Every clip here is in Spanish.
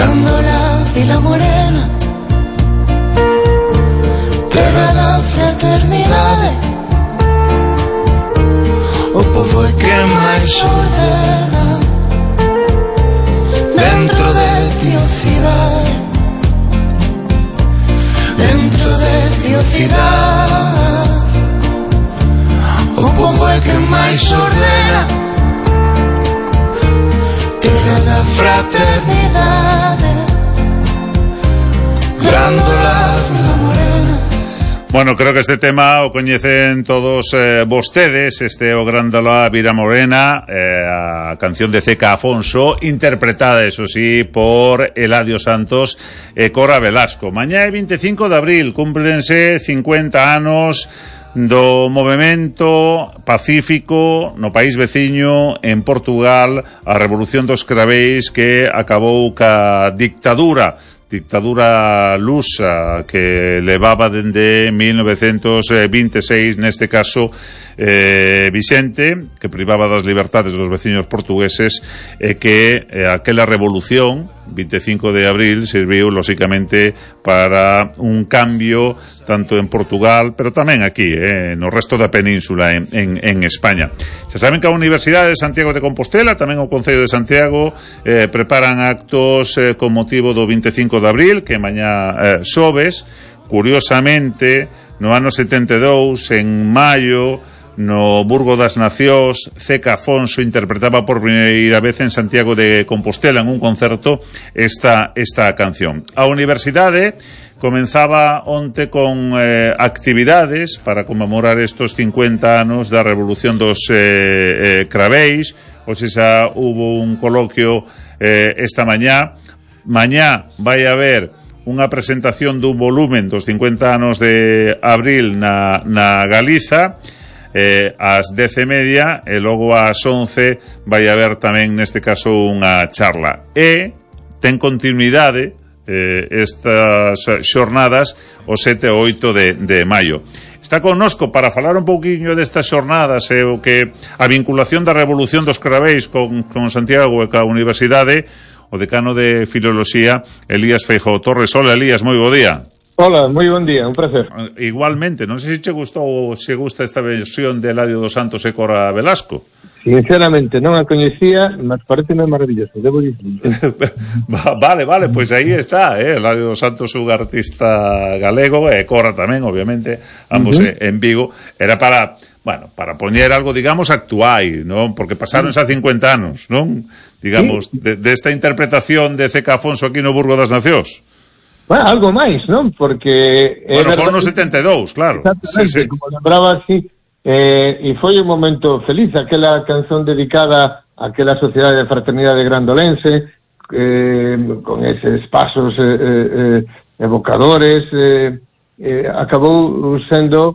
Grándola, Vila Morena, terra da fraternidade, o povo é que máis ordena dentro de ti o cidade, dentro de ti o cidade, o povo é que máis ordena, terra da fraternidade, Grándola, Vila Morena. Bueno, creo que este tema o coñecen todos vostedes, este o Grándola, Vila Morena, a canción de Zeca Afonso, interpretada, eso sí, por Eladio Santos e Cora Velasco. Mañá é 25 de abril, cúmplense 50 anos do movemento pacífico no país veciño, en Portugal, a Revolución dos Craveis, que acabou ca dictadura lusa que levaba dende 1926, neste caso Vicente, que privaba das libertades dos veciños portugueses, e que aquela revolución 25 de abril serviu lóxicamente para un cambio tanto en Portugal, pero tamén aquí, no resto da península en España. Se saben que a Universidade de Santiago de Compostela, tamén o Concello de Santiago, preparan actos con motivo do 25 de abril, que mañá xoves. Curiosamente, no ano 72, en maio, no Burgo das Nacións, Zeca Afonso interpretaba por primeira vez en Santiago de Compostela, en un concerto, esta canción. A Universidade comenzaba onte con actividades para conmemorar estos 50 anos da Revolución dos Craveis. Hoxe xa hubo un coloquio esta mañá. Mañá vai haber unha presentación dun volumen dos 50 anos de abril na Galiza, ás 10:30, e logo ás 11 vai haber tamén neste caso unha charla. E ten continuidade estas xornadas o 7 e 8 de maio. Está connosco para falar un pouquiño destas xornadas e o que a vinculación da Revolución dos Craveis con Santiago e ca Universidade, o decano de Filoloxía, Elías Feijóo Torres. Hola, Elías, moi bo día. Hola, moi bon día, un placer. Igualmente, non sei se che gustou ou se gusta esta versión de Eladio dos Santos e Cora Velasco. Sinceramente, non a coñecía, mas pareceme maravilloso, debo dicir. Vale, pois aí está, Eladio dos Santos, un artista galego, e Cora tamén, obviamente, ambos en Vigo. Era para poñer algo, digamos, actual, non? Porque pasaron xa 50 anos, non? Digamos, desta interpretación de Zeca Afonso aquí no Burgo das Nacións. Bueno, algo máis, non? Porque... Bueno, foron nos 72, claro. Exactamente, sí. Como lembraba así, e foi un momento feliz, aquela canción dedicada a aquela sociedade de fraternidade grandolense, con eses pasos evocadores, acabou sendo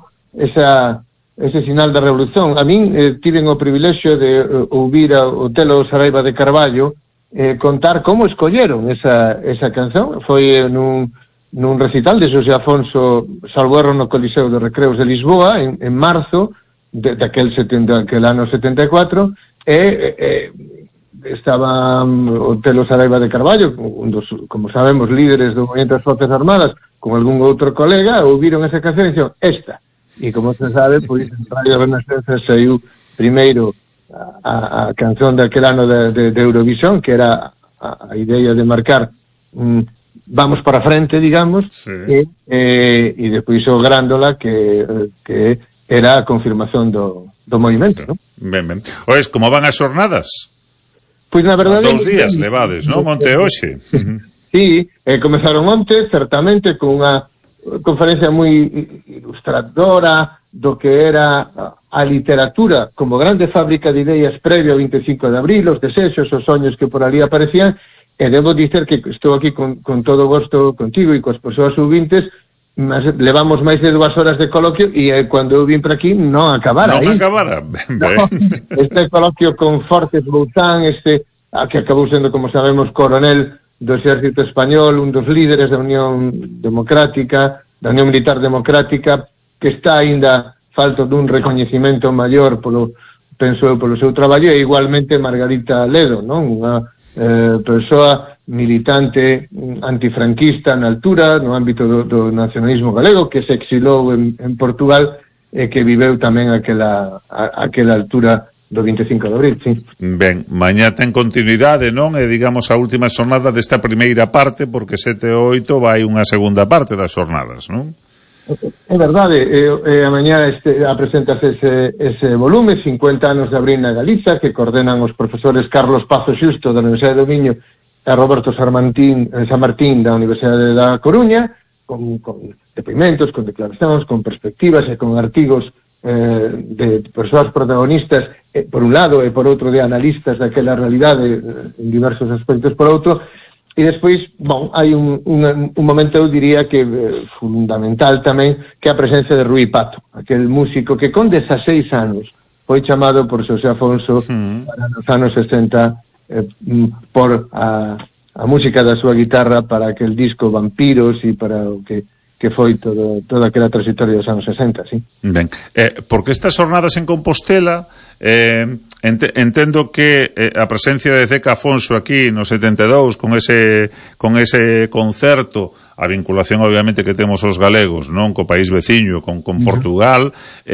ese sinal da revolución. A min tiven o privilexio de ouvir o Telo Saraiva de Carballo contar como escolleron esa canción. Foi nun recital de Xosé Afonso, salvo erro, no Coliseo de Recreos de Lisboa, en marzo daquel ano 74, estaba o Telo Saraiva de Carballo, un dos, como sabemos, líderes do movimento das Forzas Armadas, con algún outro colega, ouviron esa canción e dixeron, esta. E como se sabe, pois, en Radio Renascença saiu primeiro a canción daquel ano de Eurovisión, que era a idea de marcar vamos para frente, digamos, sí. E depois o Grándola, que era a confirmación do movimento, non? Ben. Oes, como van as xornadas? Pois, na verdade... 2 días levades, non? Onte hoxe. Sí, comezaron onte, certamente, con unha conferencia moi ilustradora do que era a literatura como grande fábrica de ideas previo ao 25 de abril, os desexos, os soños que por ali aparecían, e debo dicer que estou aquí con todo gosto contigo e coas persoas ouvintes, mas levamos máis de 2 horas de coloquio e cando eu vim por aquí non acabara. Non acabara. No, este coloquio con Fortes Bouzán, que acabou sendo, como sabemos, coronel do Exército Español, un dos líderes da Unión Democrática, da Unión Militar Democrática, que está aínda falto dun recoñecimento maior penso eu, polo seu traballo, e igualmente Margarita Ledo, non? Unha persoa militante antifranquista na altura, no ámbito do nacionalismo galego, que se exilou en Portugal e que viveu tamén aquela altura do 25 de abril, sí. Ben, mañá ten continuidade, non? E digamos a última xornada desta primeira parte, porque 7 e 8 vai unha segunda parte das xornadas, non? É verdade, a mañá apresentase ese volume, 50 anos de abril na Galiza, que coordenan os profesores Carlos Pazo Xusto da Universidade do Miño e Roberto San Martín da Universidade da Coruña, con depoimentos, con declaracións, con perspectivas e con artigos de persoas protagonistas por un lado e por outro de analistas daquela realidade en diversos aspectos por outro, e despois, hai un momento, eu diría que fundamental tamén, que a presencia de Rui Pato, aquel músico que con 16 anos foi chamado por Xosé Afonso para nos anos 60 por a música da súa guitarra para aquel disco Vampiros e para o que foi toda aquela trayectoria dos anos 60, sí. Ben, porque estas jornadas en Compostela entendo que a presencia de Zeca Afonso aquí no 72 con ese concerto, a vinculación obviamente que temos os galegos, non, co país veciño, con Portugal,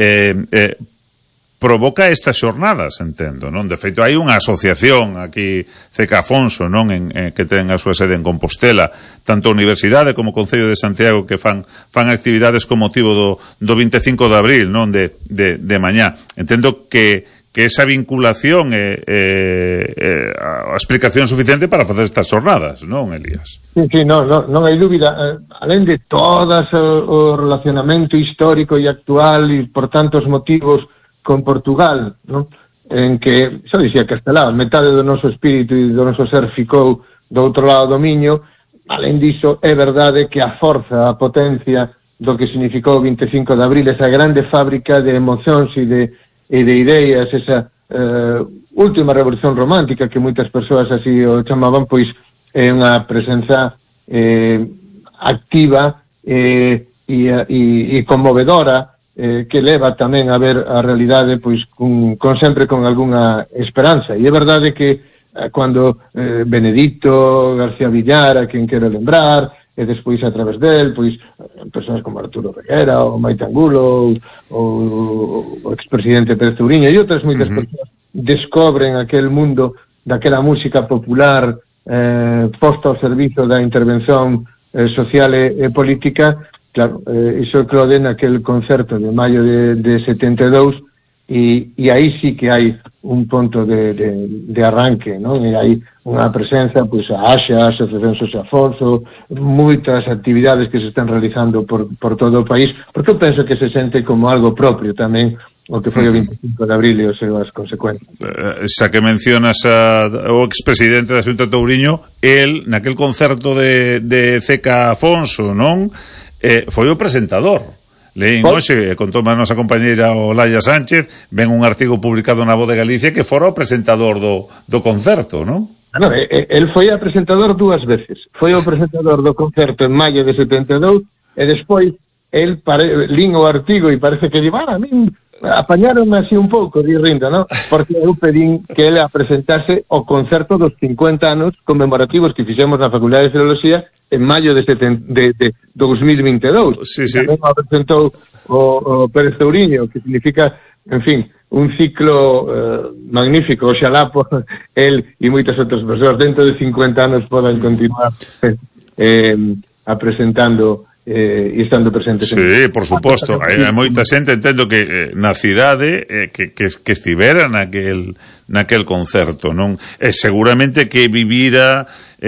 provoca estas xornadas, entendo, non? De feito, hai unha asociación aquí, Zeca Afonso, non? Que ten a súa sede en Compostela, tanto a Universidade como o Concello de Santiago, que fan actividades con motivo do 25 de abril, non? De mañá. Entendo que esa vinculación é a explicación suficiente para facer estas xornadas, non, Elías? Sí, non hai dúbida. Alén de todas o relacionamento histórico e actual e, por tantos motivos, con Portugal, non? En que, xa dixía Castelao, metade do noso espírito e do noso ser ficou do outro lado do Miño. Alén diso, é verdade que a forza, a potencia do que significou o 25 de abril, esa grande fábrica de emocións e de ideas, esa última revolución romántica que moitas persoas así o chamaban, pois é unha presenza activa e conmovedora, que leva tamén a ver a realidade pois sempre con algunha esperanza. E é verdade que cando Benedito García Villar, a quen quero lembrar, e despois a través del, pois persoas como Arturo Reguera, o Maite Angulo, o expresidente Pérez Touriño e outras moitas persoas descobren aquel mundo daquela música popular posta ao servizo da intervención social e política. Claro, iso eclode naquel concerto de maio de 72 e aí sí que hai un punto de arranque, non? E hai unha presenza, pois a AXA, a Asociación Xosé Afonso, moitas actividades que se están realizando por todo o país, porque eu penso que se sente como algo propio tamén o que foi o 25 de abril e as súas consecuencias. Xa que mencionas o expresidente da Xunta de Touriño, el, naquel concerto de Zeca Afonso, non? Foi o presentador. Leín hoxe, contou a nosa compañeira Olaya Sánchez, ven un artigo publicado na Voz de Galicia que fora o presentador do concerto, non? El foi a presentador 2 veces. Foi o presentador do concerto en maio de 72 e despois lín o artigo e parece que a min apañaronme así un pouco de rinda, non? Porque eu pedín que ele presentase o concerto dos 50 anos conmemorativos que fixemos na Facultade de Filoloxía en maio de 2022. Sí, sí. Tamén o presentou o Pérez Touriño, que significa, en fin, un ciclo magnífico. Oxalá por el e moitas outras persoas dentro de 50 anos podan continuar presentando e estando presentes. Sí, por suposto. Hai moita xente, entendo que na cidade que estivera naquel concerto, non? Seguramente que vivira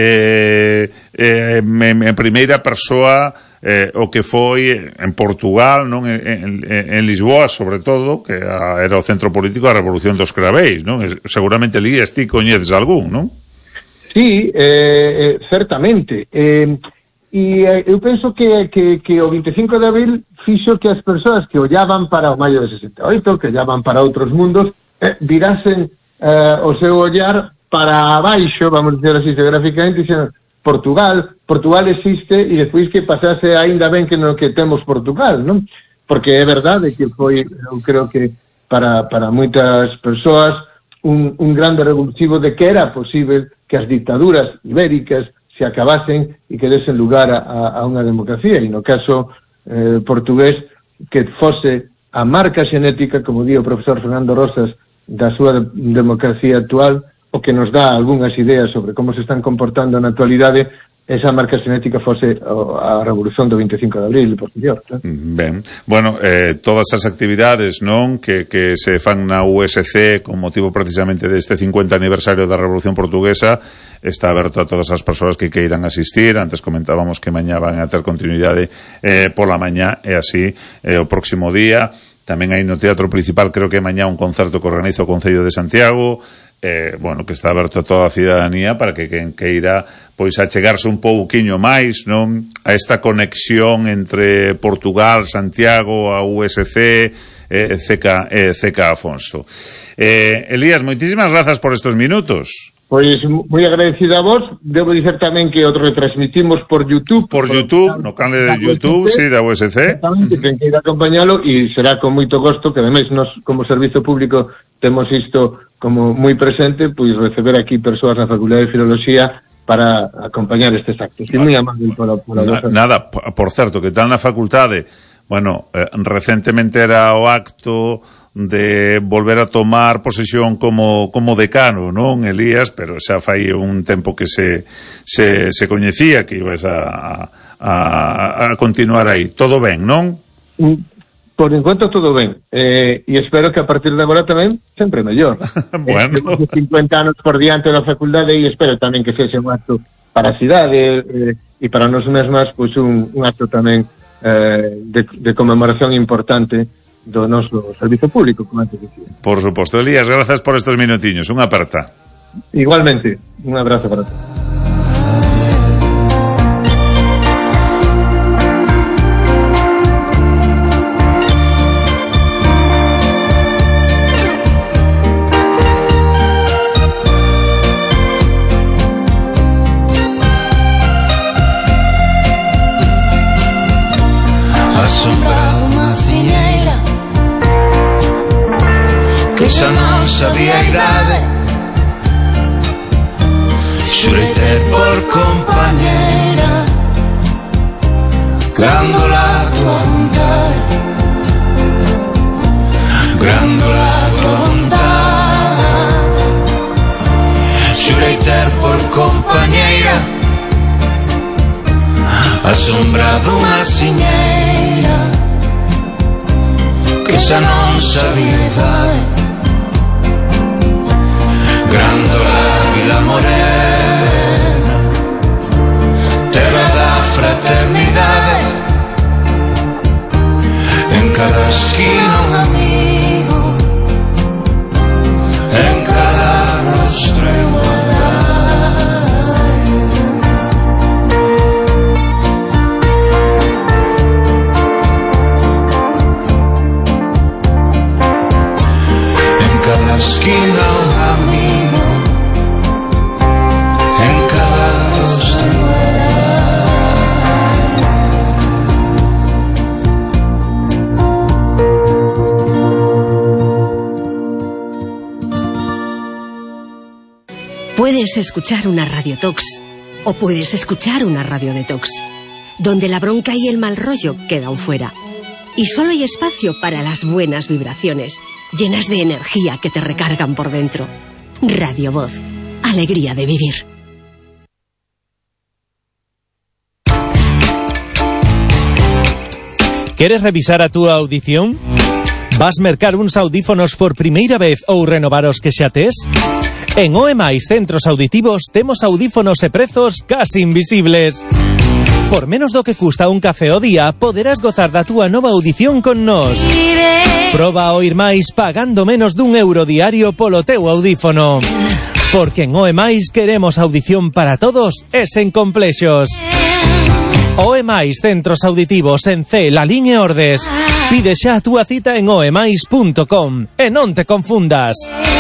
en primeira persoa o que foi en Portugal, non? En Lisboa, sobre todo, que era o centro político da Revolución dos Craveis, non? Seguramente Lías, ti coñeces algún, non? Sí, certamente. E eu penso que o 25 de abril fixo que as persoas que ollaban para o maio de 68, que ollaban para outros mundos, virasen o seu ollar para abaixo, vamos dizer así geográficamente, dixen Portugal existe, e despois que pasase aínda ben que no que temos Portugal, non? Porque é verdade que foi, eu creo que para moitas persoas un grande revulsivo de que era posible que as dictaduras ibéricas se acabasen e que desen lugar a unha democracia, e no caso portugués que fose a marca xenética, como di o profesor Fernando Rosas, da súa democracia actual, o que nos dá algunhas ideas sobre como se están comportando na actualidade, esa marca xenética fose a revolución do 25 de abril e posterior. Ben, bueno, todas as actividades, non, que se fan na USC con motivo precisamente deste 50 aniversario da Revolución Portuguesa, está aberto a todas as persoas que queiran asistir. Antes comentábamos que mañá van a ter continuidade pola mañá, e así o próximo día. Tamén hai no Teatro Principal, creo que mañá, un concerto que organiza o Concello de Santiago, bueno, que está aberto a toda a cidadanía para que quen queira pois achegarse un pouquiño máis, non, a esta conexión entre Portugal, Santiago, a USC, CK Afonso. Elías, moitísimas grazas por estos minutos. Pois moi agradecido a vos. Debo dicer tamén que o retransmitimos por YouTube. Por YouTube, no canal de YouTube, sí, da USC. Exactamente, quen queira acompañalo, e será con moito gosto, que ademais nos, como servizo público, temos isto como moi presente, pois receber aquí persoas na Facultade de Filoloxía para acompañar estes actos. E moi amable pola nada, por certo, que tal na facultade, bueno, recentemente era o acto de volver a tomar posesión como decano, non, Elías? Pero xa fai un tempo que se coñecía que ibas a continuar aí. Todo ben, non? Por enquanto todo ben, e espero que a partir de agora tamén sempre mellor. Bueno, 50 anos por diante da facultade, e espero tamén que sexa un acto para a cidade e para nós mesmas, pois un acto tamén de conmemoración importante do noso servizo público, como antes dicía. Por suposto. Elías, grazas por estos minutiños. Unha aperta. Igualmente, un abrazo para todos. Que xa non sabía a idade, xurei ter por compañera grándola a tua vontade, grándola a tua vontade. Xurei ter por compañeira a sombra dunha siñeira que xa non sabía a idade, grándola Vila Morena, terra da fraternidade, en cada esquina un amigo, en cada rostro igualdade. En cada esquina un amigo, en cada rostro Puedes escuchar una Radio Tox o puedes escuchar una Radio Detox, donde la bronca y el mal rollo quedan fuera. Y solo hay espacio para las buenas vibraciones, llenas de energía que te recargan por dentro. Radio Voz, alegría de vivir. ¿Queres revisar a tu audición? Vas mercar uns audífonos por primeira vez ou renovar os que xa tes? En OEMAIS Centros Auditivos temos audífonos e prezos casi invisibles. Por menos do que custa un café ao día, poderás gozar da túa nova audición con nós. Proba a oír máis pagando menos d'€1 diario polo teu audífono. Porque en OEMAIS queremos audición para todos e sen complexos. OEMAIS Centros Auditivos en C, Lalín e Ordes. Pide xa a túa cita en oemais.com e non te confundas.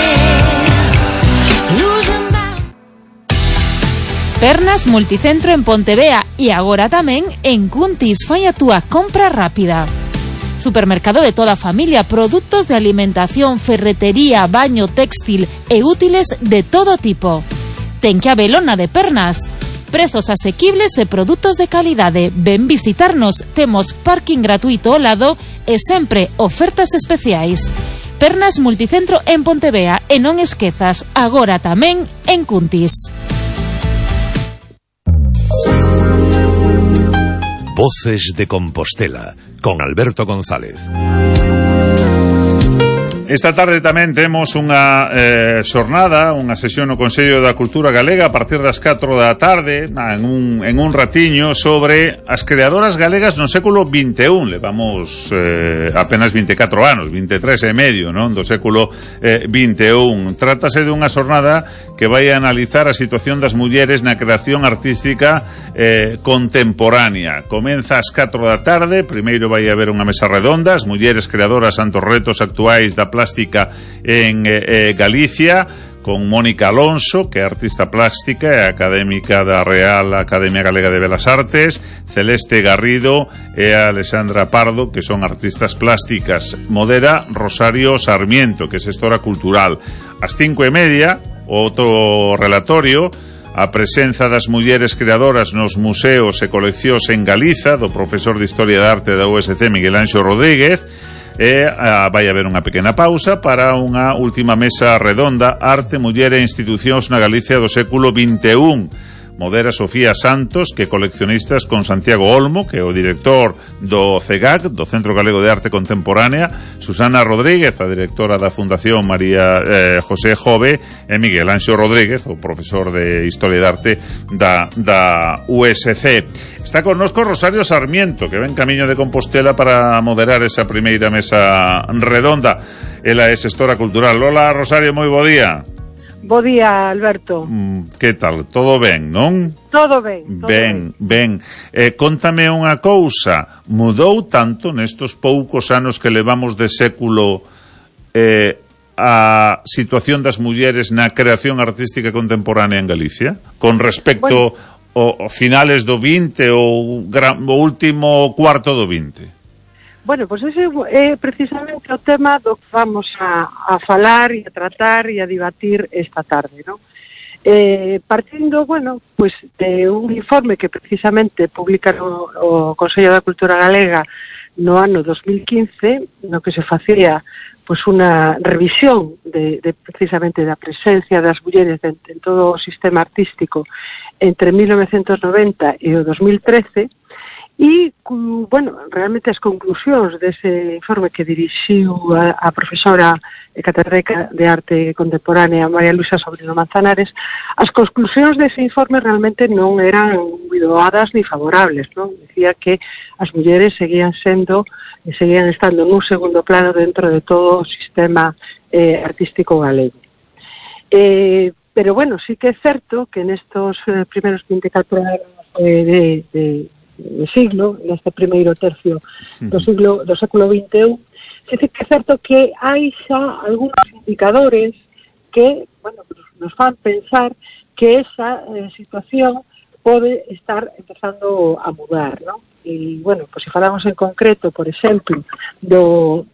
Pernas Multicentro en Pontevea e agora tamén en Cuntis. Fai a túa compra rápida. Supermercado de toda a familia, produtos de alimentación, ferretería, baño, téxtil e útiles de todo tipo. Ten que habelo na de Pernas. Prezos asequibles e produtos de calidade. Ven visitarnos, temos parking gratuito ao lado e sempre ofertas especiais. Pernas Multicentro en Pontevea e non esquezas, agora tamén en Cuntis. Voces de Compostela, con Alberto González. Esta tarde tamén temos unha xornada, unha sesión no Consello da Cultura Galega a partir das 4 da tarde, en un ratiño, sobre as creadoras galegas no século XXI. Levamos apenas 24 anos, 23 e medio, non, do século XXI. Trátase dunha xornada que vai a analizar a situación das mulleres na creación artística contemporánea. Comeza ás 4 da tarde, primeiro vai haber unha mesa redonda, as mulleres creadoras ante os retos actuais da plástica en Galicia, con Mónica Alonso, que é artista plástica e académica da Real Academia Galega de Belas Artes, Celeste Garrido e Alexandra Pardo, que son artistas plásticas. Modera Rosario Sarmiento, que é xestora cultural. Ás 5:30, outro relatorio, a presenza das mulleres creadoras nos museos e coleccións en Galiza, do profesor de Historia de Arte da USC, Miguel Anxo Rodríguez. E vai haber unha pequena pausa para unha última mesa redonda: Arte, Muller e Institucións na Galicia do século XXI. Modera Sofía Santos, que é coleccionistas, con Santiago Olmo, que é o director do CEGAC, do Centro Galego de Arte Contemporánea, Susana Rodríguez, a directora da Fundación María José Jove, e Miguel Anxo Rodríguez, o profesor de Historia de Arte da USC. Está connosco Rosario Sarmiento, que ven camiño de Compostela para moderar esa primeira mesa redonda. Ela é xestora cultural. Hola, Rosario, moi bo día. Bo día, Alberto. Que tal? Todo ben, non? Todo ben. Ben. Contame unha cousa. Mudou tanto nestos poucos anos que levamos de século a situación das mulleres na creación artística contemporánea en Galicia? Con respecto ao finales do 20 ou o último cuarto do 20? Bueno, pois ese é precisamente o tema do que vamos a falar e a tratar e a debatir esta tarde, non? Partindo, pois de un informe que precisamente publica o Consello da Cultura Galega no ano 2015, no que se facía pois unha revisión de precisamente da presencia das mulleres en todo o sistema artístico entre 1990 e o 2013. E, realmente as conclusións dese informe que dirixiu a profesora catedrática de Arte Contemporánea María Luisa Sobrino Manzanares, as conclusións dese informe realmente non eran moi doadas ni favorables, non? Dicía que as mulleres seguían estando nun segundo plano dentro de todo o sistema artístico galego. Pero, sí que é certo que nestos primeiros 24 anos de siglo, neste primeiro tercio do século XXI, sí que é certo que hai xa algúns indicadores que, nos fan pensar que esa situación pode estar empezando a mudar, non? E, se falamos en concreto, por exemplo, do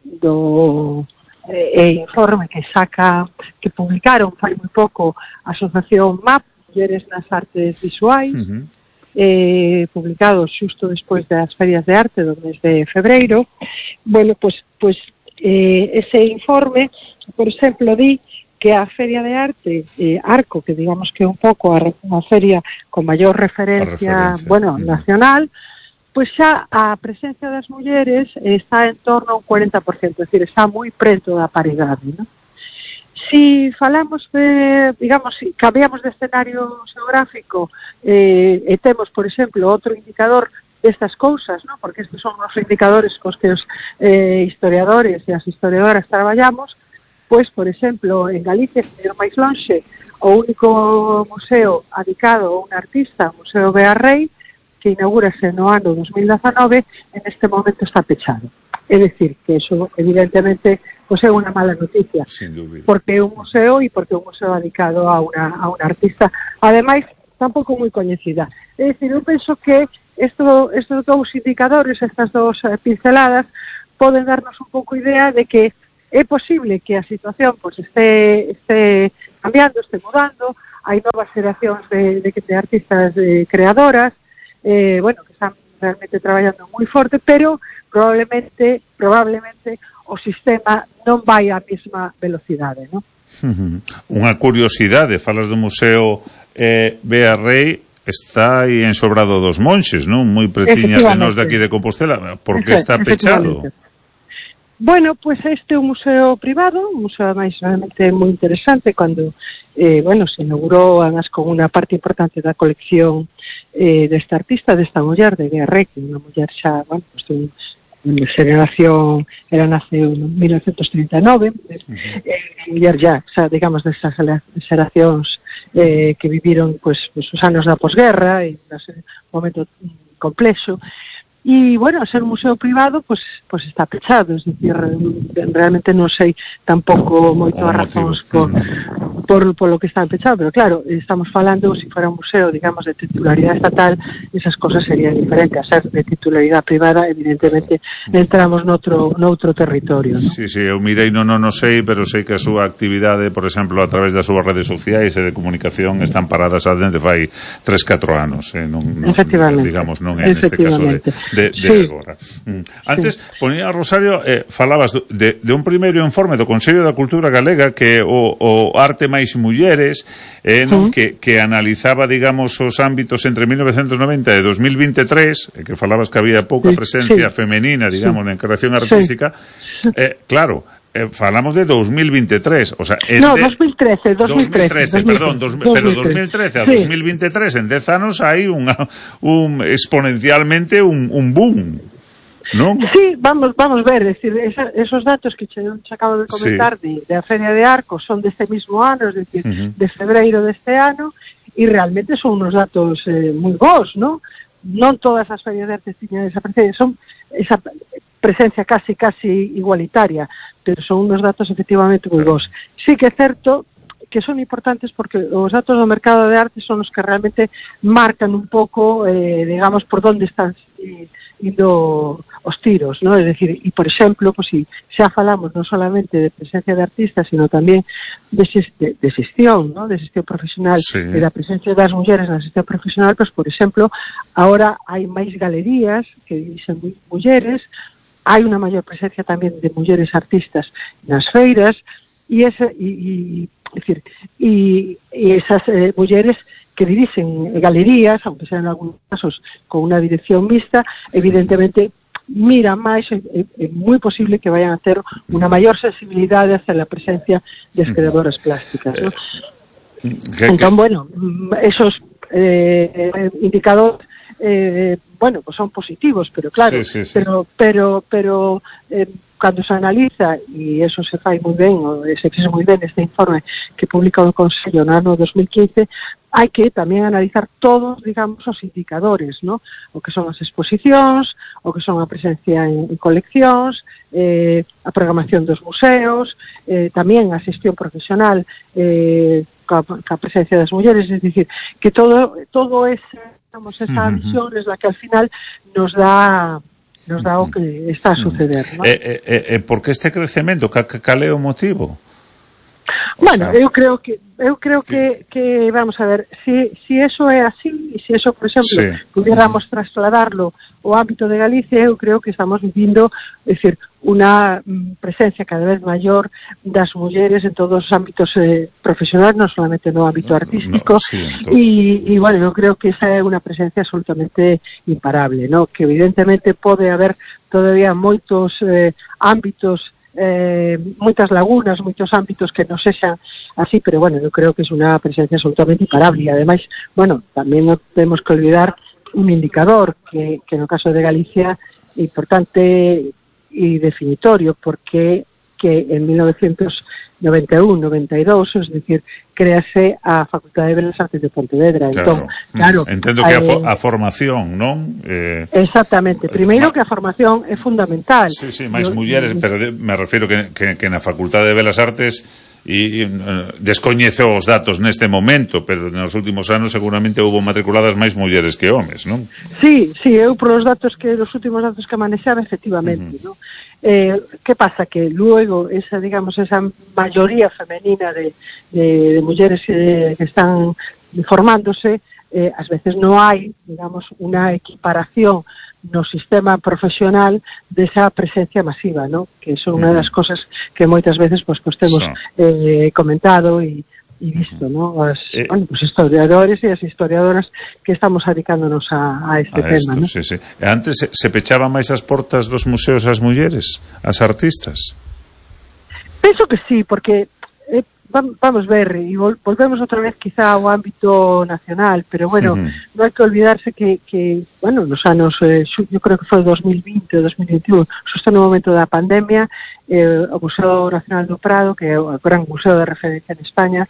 informe que publicaron fai moi pouco a Asociación MAP, Mulleres nas Artes Visuais, publicado xusto despois das ferias de arte do mes de febreiro. Ese informe, por exemplo, di que a Feria de Arte Arco, que digamos que é un pouco unha feria con maior referencia nacional, pois xa a presencia das mulleres está en torno a un 40%, é dicir, está moi preto da paridade, non? Si falamos si cambiamos de escenario xeográfico e temos, por exemplo, outro indicador destas cousas, non? Porque estes son os indicadores cos que os historiadores e as historiadoras traballamos, pois, por exemplo, en Galicia, que é o máis lonxe, o único museo dedicado a un artista, o Museo Bearrei, que inaugúrase no ano 2019, en este momento está pechado. É dicir, que eso, evidentemente, pois é unha mala noticia. Sin dúbida. Porque é un museo e porque é un museo dedicado a unha artista, ademais, tampouco moi coñecida. É dicir, eu penso que estes dous indicadores, estas dos pinceladas, poden darnos un pouco idea de que é posible que a situación pues, este cambiando, este mudando, hai novas xeracións de artistas creadoras, bueno, que están realmente traballando moi forte, pero probablemente o sistema non vai á mesma velocidade, non? Unha curiosidade, falas do Museo Bea Rei, está aí en Sobrado dos Monxes, non? Moi pretiña de nós de aquí de Compostela. Por que está pechado? Bueno, pues este é un museo privado, un museo máis realmente moi interesante, cando se inaugurou además con unha parte importante da colección desta artista, desta muller, de Bea Rei, que é unha muller xa, bueno, pues unha xeración, ela naceu en 1939, muller ya, xa, digamos, desas xeracións que viviron pues os anos da posguerra e un momento complexo. E, bueno, a ser un museo privado, pues está pechado, es decir, realmente non sei tampouco moito as razóns por lo que está pechado, pero claro, estamos falando, se fuera un museo, digamos, de titularidade estatal, esas cosas serían diferentes. A ser de titularidade privada, evidentemente, entramos noutro territorio, ¿no? Sí, eu mirei, non sei, pero sei que a súa actividade, por exemplo, a través das súas redes sociais e de comunicación están paradas dende fai 3-4 anos, efectivamente, digamos, non é neste caso de agora. Antes, ponía Rosario, falabas de un primeiro informe do Consello da Cultura Galega que o arte máis mulleres, que analizaba, digamos, os ámbitos entre 1990 e 2023, que falabas que había pouca presencia femenina, digamos, na creación artística. Claro, falamos de 2023, o sea, no, 2013, perdón, pero 2013 a 2023 en 10 anos hai exponencialmente un boom, ¿no? Sí, vamos ver, es decir, esos datos que te acabo de comentar de a Feria de Arcos son deste mismo ano, es decir, de febreiro deste ano, e realmente son unos datos moi bons, ¿no? Non todas as ferias de arte tiñan esa presencia, son esa presencia casi igualitaria, pero son unos datos efectivamente moi bons. Sí que é certo que son importantes porque os datos do mercado de arte son os que realmente marcan un pouco, digamos, por onde están indo os tiros, ¿no? Es decir, y por exemplo, pues si xa falamos non solamente de presencia de artistas, sino tamén de xestión, ¿no? De xestión profesional, e da presencia das mulleres na xestión profesional, pues por exemplo, ahora hai máis galerías que dixen mulleres, hai unha maior presencia tamén de mulleres artistas nas feiras, e esas mulleres que dirixen galerías, aunque sean en algúns casos con unha dirección mixta, evidentemente miran máis, é moi posible que vayan a ter unha maior sensibilidade hacia a presencia das creadoras plásticas, ¿no? Entón, bueno, esos indicadores bueno, pues son positivos, pero claro, pero cando se analiza, e eso se fai moi ben, se fixe moi ben este informe que publica o Consello no ano 2015, hai que tamén analizar todos, digamos, os indicadores, ¿no? O que son as exposicións, o que son a presencia en coleccións, a programación dos museos, tamén a xestión profesional ca presencia das mulleres, é dicir, que todo esa visión es la que al final nos dá o que está a suceder, ¿no? Por que este crecemento? Cal é o motivo? Bueno, eu creo que vamos a ver, si eso é así, e se eso, por exemplo, pudiéramos trasladarlo ao ámbito de Galicia, eu creo que estamos vivindo, é dicir, unha presencia cada vez maior das mulleres en todos os ámbitos profesionais, non solamente no ámbito artístico, e bueno, eu creo que esa é unha presencia absolutamente imparable, ¿no? Que evidentemente pode haber todavía moitos ámbitos, moitas lagunas, moitos ámbitos que non sexan así, pero bueno, eu creo que é unha presencia absolutamente imparable, e ademais, bueno, tamén non temos que olvidar un indicador que no caso de Galicia é importante e definitorio, porque que en 1991-92, es decir, créase a Facultade de Belas Artes de Pontevedra. Claro. Entón, claro, entendo que a formación, non? Exactamente. Primeiro que a formación é fundamental. Sí, máis mulleres, pero me refiero que na Facultade de Belas Artes descoñezo os datos neste momento, pero nos últimos anos seguramente houve matriculadas máis mulleres que homes, non? Sí, eu por os últimos datos que manexaba, efectivamente, non? Que pasa? Que luego esa mayoría femenina de mulleres que están formándose, ás veces non hai, unha equiparación no sistema profesional desa presencia masiva, ¿no? Que son unha das cosas que moitas veces pues temos comentado e visto, ¿no? Pues historiadores e as historiadoras que estamos dedicándonos a este tema, ¿no? Sí. Antes se pechaban máis as portas dos museos ás mulleres, ás artistas? Penso que sí, porque vamos ver, e volvemos outra vez quizá ao ámbito nacional, pero bueno, non hai que olvidarse que nos anos, yo creo que foi 2020 ou 2021, xusto no momento da pandemia, o Museo Nacional do Prado, que é o gran museo de referencia en España,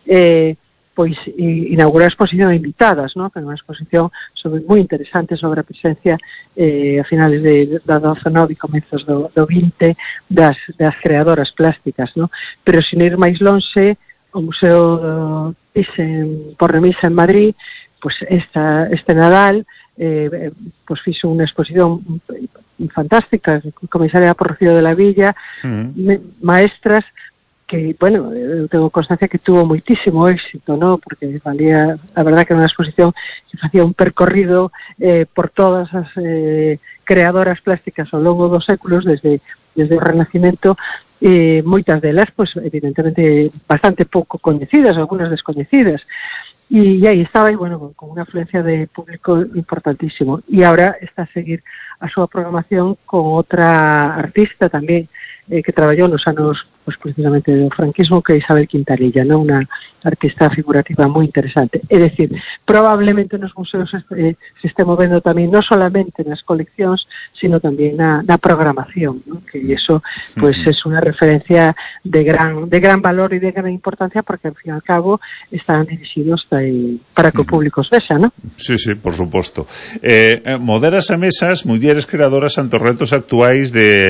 pois inaugurou a exposición de invitadas, ¿no? Que é unha exposición moi interesante sobre a presencia a finales da 19 e comezos do 20 das creadoras plásticas, ¿no? Pero sin ir máis lonxe, o Museo Thyssen-Bornemisza en Madrid, pues este Nadal pues fixo unha exposición fantástica, comisaria por Rocío de la Villa, maestras que, bueno, tengo constancia que tuvo moitísimo éxito, ¿no? Porque valía, a verdad que era unha exposición que facía un percorrido por todas as creadoras plásticas ao longo dos séculos, desde o Renacimento, moitas delas, pues, evidentemente, bastante pouco coñecidas, algunas descoñecidas, e aí estaba, e, bueno, con unha afluencia de público importantísimo, e ahora está a seguir a súa programación con outra artista tamén, que traballou nos anos, pues, precisamente do franquismo, que é Isabel Quintanilla, ¿no? Unha artista figurativa moi interesante. É dicir, probablemente nos museos se este movendo tamén non solamente nas coleccións, sino tamén na programación, ¿no? Que eso, pues, es unha referencia de gran valor e de gran importancia, porque, al fin e al cabo, están dirixidos para que o público os vexa, ¿no? Sí, por suposto. Moderas a mesas, mulleres creadoras ante os retos actuais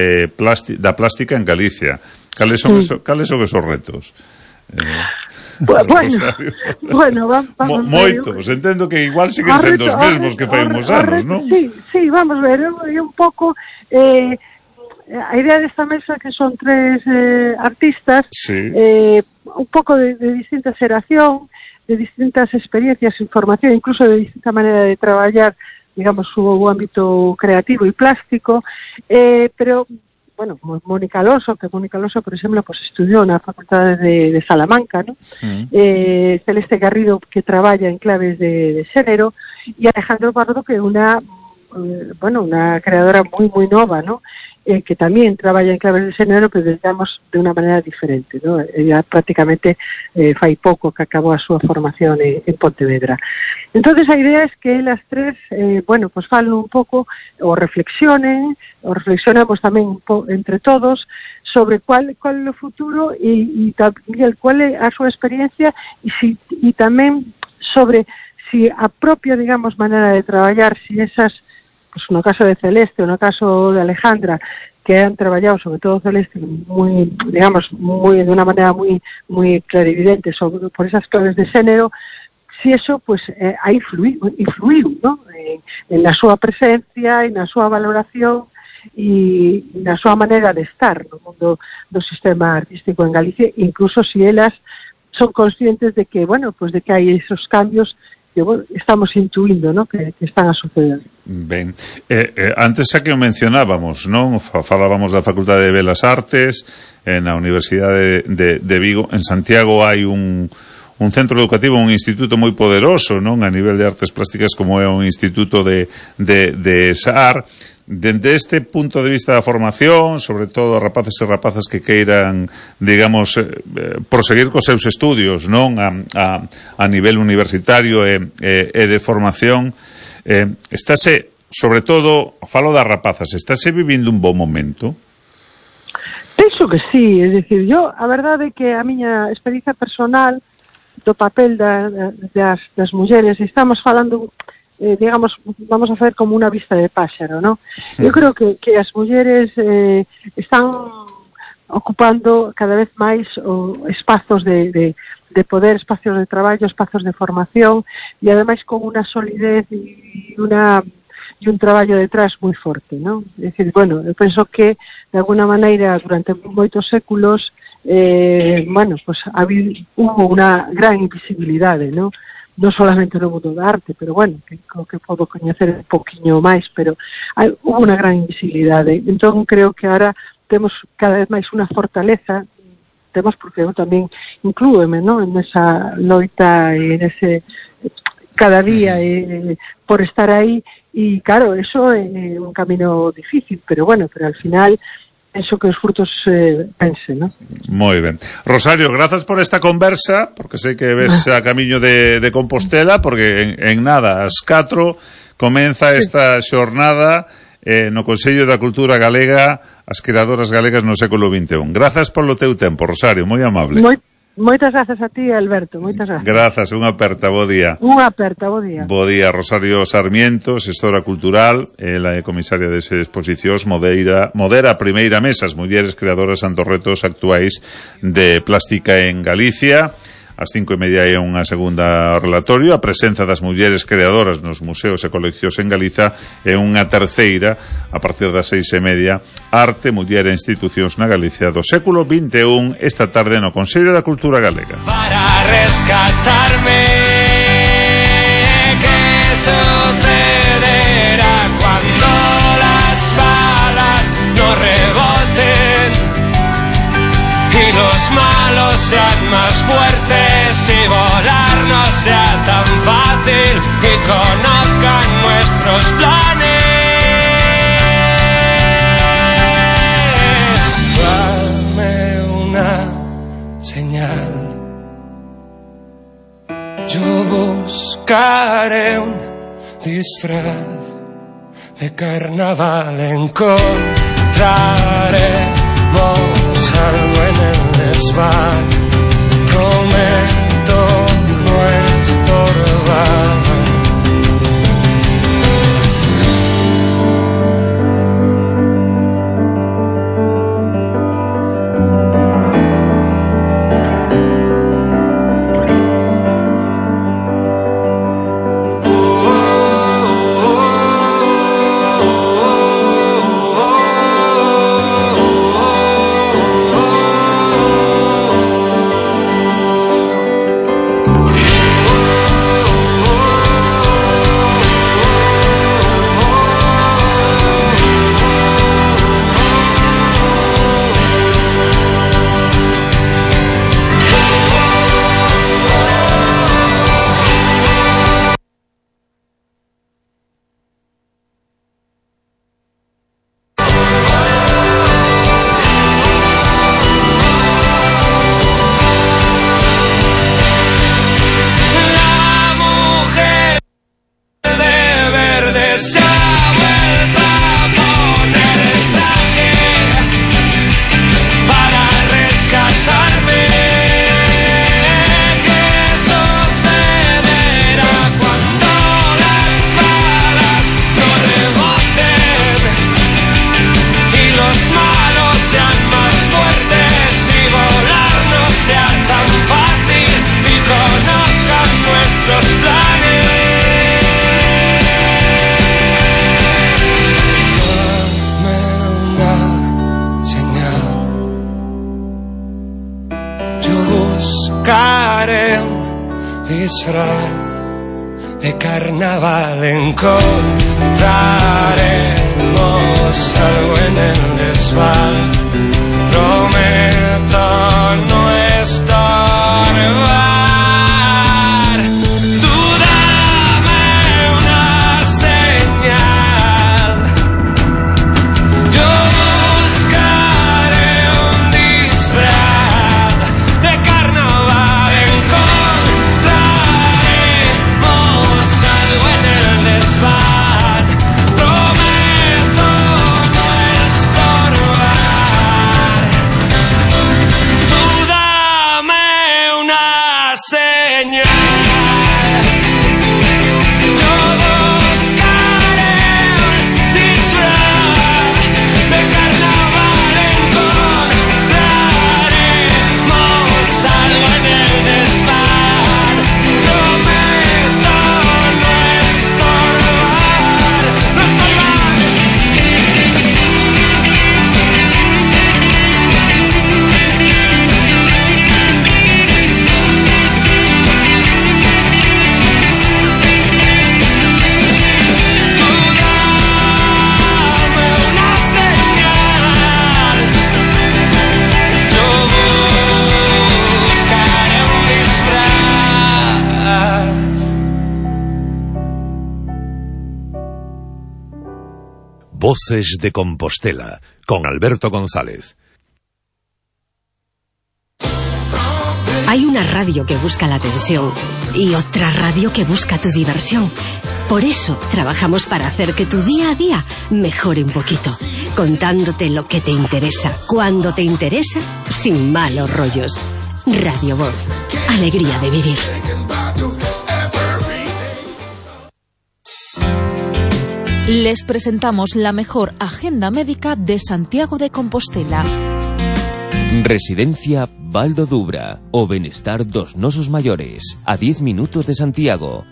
da plástica en Galicia. Cales son esos retos? Bueno, vamos moitos, entendo que igual siguen sendo os mesmos que fai uns anos, non? Sí, vamos ver, un pouco a idea desta mesa, que son tres artistas, un pouco de distinta xeración, de distintas experiencias, información, incluso de distinta maneira de traballar, digamos, o ámbito creativo e plástico, pero bueno, Mónica Alonso, por exemplo, pues estudiou na Facultade de Salamanca, ¿no? Celeste Garrido, que traballa en claves de xénero, e Alejandro Pardo, que é unha creadora moi nova, ¿no? Que tamén traballa en claves de xénero, pero digamos de unha maneira diferente, ¿no? Ella prácticamente fai pouco que acabou a súa formación en Pontevedra. Entonces a idea es que las tres, pues falen un pouco, o reflexionamos tamén entre todos sobre cuál é o futuro e cuál é a súa experiencia e tamén sobre si a propia, digamos, maneira de traballar, si esas, pues no caso de Celeste ou no caso de Alejandra, que han traballado, sobre todo Celeste, de unha maneira moi clarividente por esas claves de xénero, si eso, pues, ha influído, ¿no? En la súa presencia, en a súa valoración e na súa maneira de estar no mundo do sistema artístico en Galicia, incluso si elas son conscientes de que, pues de que hai esos cambios que estamos intuindo, ¿no? Que están a suceder. Ben, antes xa que o mencionábamos, non? Falábamos da Facultade de Belas Artes, na Universidade de Vigo. En Santiago hai un centro educativo, un instituto moi poderoso, non? A nivel de artes plásticas, como é un instituto de SAR. Dende este punto de vista da formación, sobre todo rapaces e rapazas que queiran, digamos, proseguir cos seus estudios, non? A nivel universitario e de formación, estáse, sobre todo, falo das rapazas, estáse vivindo un bon momento? Penso que sí, é dicir, a verdade é que a miña experiencia personal do papel das mulleres, estamos falando, digamos, vamos a facer como unha vista de páxaro, ¿no? Eu creo que as mulleres están ocupando cada vez máis espazos de poder, espacios de traballo, espacios de formación e ademais con unha solidez e un traballo detrás moi forte, ¿no? É dicir, bueno, eu penso que de alguna maneira durante moitos séculos pues hubo unha gran invisibilidade, ¿no? Non solamente no mundo da arte, pero bueno, que podo coñecer un poquinho máis, pero hubo unha gran invisibilidade. Entón creo que ahora temos cada vez máis unha fortaleza, porque eu tamén inclúeme, ¿no?, en esa loita e en ese cada día por estar aí, e claro, eso é un camino difícil, pero bueno, pero al final eso que os frutos pense, ¿no? Moi ben. Rosario, grazas por esta conversa, porque sei que ves a camiño de Compostela, porque en nada, ás 4 comeza esta xornada no Consello da Cultura Galega, as creadoras galegas no século XXI. Grazas polo teu tempo, Rosario, moi amable. Moitas grazas a ti, Alberto, moitas grazas. Grazas, unha aperta, bo día. Unha aperta, bo día. Bo día, Rosario Sarmiento, xestora cultural, ela é comisaria de exposicións, modera a primeira mesa, as mulleres creadoras ante os retos actuais de plástica en Galicia. Ás 5:30 é unha segunda relatorio, a presenza das mulleres creadoras nos museos e coleccións en Galiza, e unha terceira, a partir das 6:30, arte, muller e institucións na Galicia do século XXI, esta tarde no Consello da Cultura Galega. Para rescatarme, ¿qué sucederá cuando las balas no reboten y los malos sean más fuertes y volar no sea tan fácil y conozcan nuestros planes? Dame una señal, yo buscaré un disfraz de carnaval, encontraremos algo en el desván, prometo no estorbar. Disfraz de carnaval, encontraremos algo en el desván, prometo no estorbar. Tú dame una señal, yo buscaré un disfraz de carnaval, algo en el desván, prometo no estorbar. Tú dame Voces de Compostela, con Alberto González. Hay una radio que busca la atención y otra radio que busca tu diversión. Por eso trabajamos para hacer que tu día a día mejore un poquito, contándote lo que te interesa, cuando te interesa, sin malos rollos. Radio Voz, alegría de vivir. Les presentamos la mejor agenda médica de Santiago de Compostela. Residencia Valdo Dubra o Benestar dos Nosos Mayores, a 10 minutos de Santiago.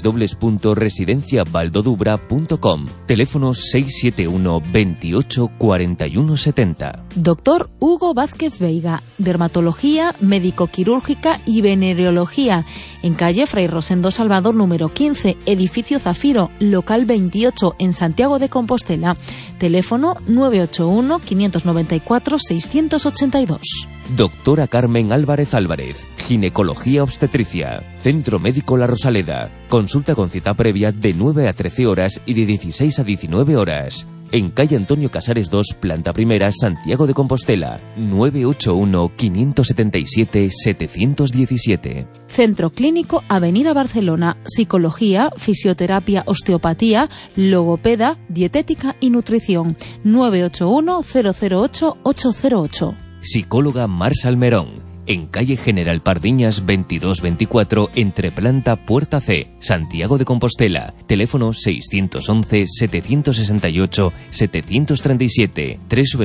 www.residenciavaldodubra.com. Teléfono 671 28 41 70. Doctor Hugo Vázquez Veiga, dermatología, médico-quirúrgica y venereología, en calle Fray Rosendo Salvador número 15, edificio Zafiro, local 28, en Santiago de Compostela. Teléfono 981 594 682. Doctora Carmen Álvarez Álvarez, ginecología obstetricia, Centro Médico La Rosaleda. Consulta con cita previa de 9 a 13 horas y de 16 a 19 horas. En calle Antonio Casares 2, planta primera, Santiago de Compostela. 981 577 717. Centro Clínico Avenida Barcelona. Psicología, fisioterapia, osteopatía, logopeda, dietética y nutrición. 981 008 808. Psicóloga Mar Salmerón, en calle General Pardiñas 2224, entre planta Puerta C, Santiago de Compostela. Teléfono 611 768 737.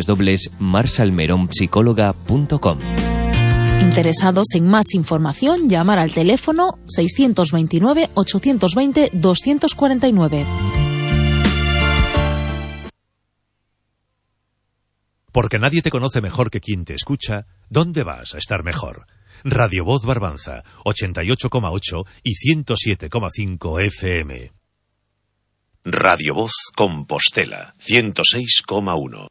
www.marsalmeronpsicóloga.com. Interesados en más información, llamar al teléfono 629 820 249. Porque nadie te conoce mejor que quien te escucha, ¿dónde vas a estar mejor? Radio Voz Barbanza, 88,8 y 107,5 FM. Radio Voz Compostela, 106,1.